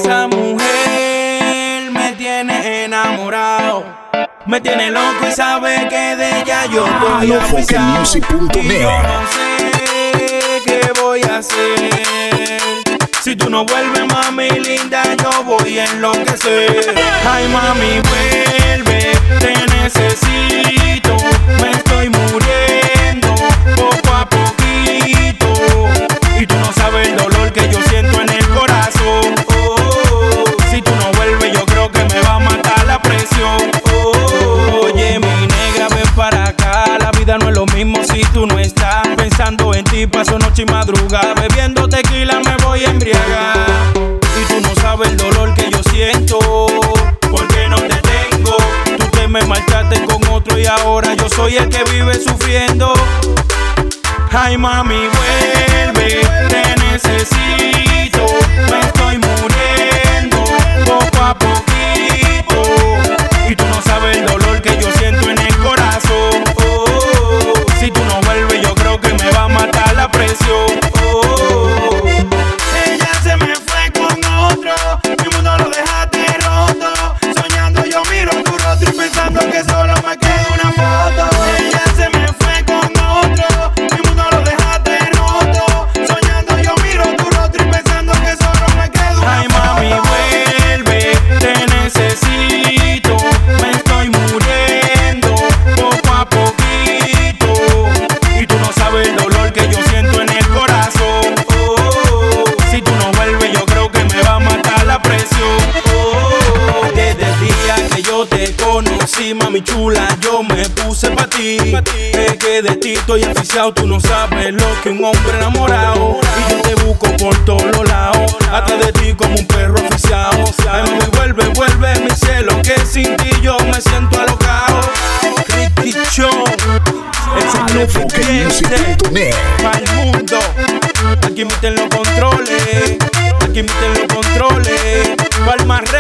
esa mujer me tiene enamorado, me tiene loco y sabe que de ella yo estoy avisado. Y yo no sé qué voy a hacer. Si tú no vuelves, mami linda, yo voy a enloquecer. Ay, mami, vuelve, te necesito. Me estoy muriendo poco a poquito. Y tú no sabes el dolor que yo siento en el corazón. Si tú no vuelves, yo creo que me va a matar la presión. Oye, mi negra, ven para acá. La vida no es lo mismo si tú no estás. Pensando en ti, paso noche y madrugada. Bebiendo tequila me voy a embriagar. Y tú no sabes el dolor que yo siento, porque no te tengo. Tú te me marchaste con otro y ahora yo soy el que vive sufriendo. Ay, mami, vuelve, te necesito. Me estoy muriendo poco a poquito. Y tú no sabes el dolor que yo siento en el corazón. Si tú no vuelves, yo creo que me va a matar la presión. Ella se me fue con otro, mi mundo lo dejaste roto. Soñando yo miro tu rostro y pensando que solo me queda una foto. Ella se me fue con otro, mi mundo lo dejaste roto. Soñando yo miro tu rostro y pensando que solo me queda una foto. Ay, mami, vuelve, te necesito. Me estoy muriendo poco a poquito. Y tú no sabes el dolor que yo siento en el corazón. Si tú no vuelves, yo creo que me va a matar la presión. Desde el día que yo te conocí, mami chula, yo me puse pa' ti. Es que de ti estoy aficiado, tú no sabes lo que un hombre enamorado. Y yo te busco por todos los lados, atrás de ti como un perro aficiado. Ay, mami, vuelve, vuelve, mi cielo, que sin ti yo me siento alocado. Ricky Show, el suplente para el mundo. Aquí meten los controles, aquí meten los controles. Palma